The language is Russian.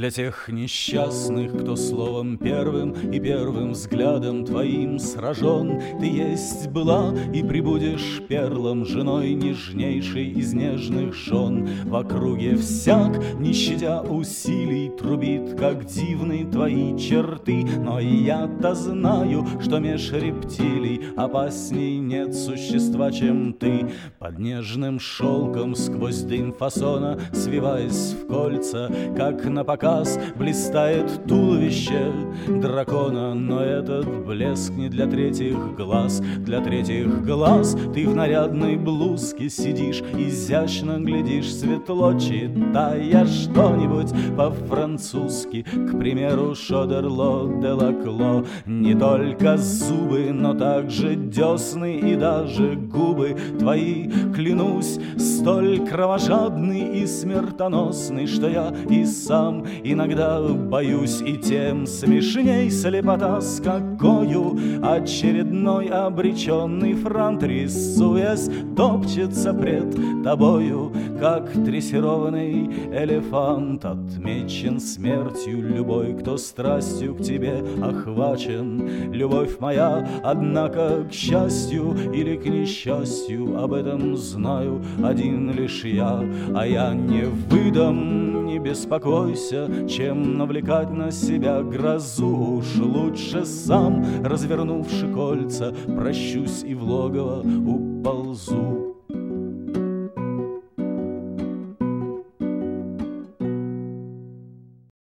Для тех несчастных, кто словом первым и первым взглядом твоим сражен, ты есть была и прибудешь перлом, женой нежнейшей из нежных жен. В округе всяк, не щадя усилий, трубит, как дивны твои черты, но я-то знаю, что меж рептилий опасней нет существа, чем ты. Под нежным шелком сквозь дым фасона, свиваясь в кольца, как на показ, блистает туловище дракона. Но этот блеск не для третьих глаз. Для третьих глаз ты в нарядной блузке сидишь, изящно глядишь, светло читая что-нибудь по-французски, к примеру, Шодерло де Лакло. Не только зубы, но также десны и даже губы твои, клянусь, столь кровожадный и смертоносный, что я и сам иногда боюсь, и тем смешней слепота, с какою очередной обреченный франт, рисуясь, топчется пред тобою, как дрессированный элефант. Отмечен смертью любой, кто страстью к тебе охвачен. Любовь моя, однако, к счастью или к несчастью, об этом знаю один лишь я, а я не выдам, не беспокойся, чем навлекать на себя грозу. Уж лучше сам, развернувши кольца, прощусь и в логово уползу.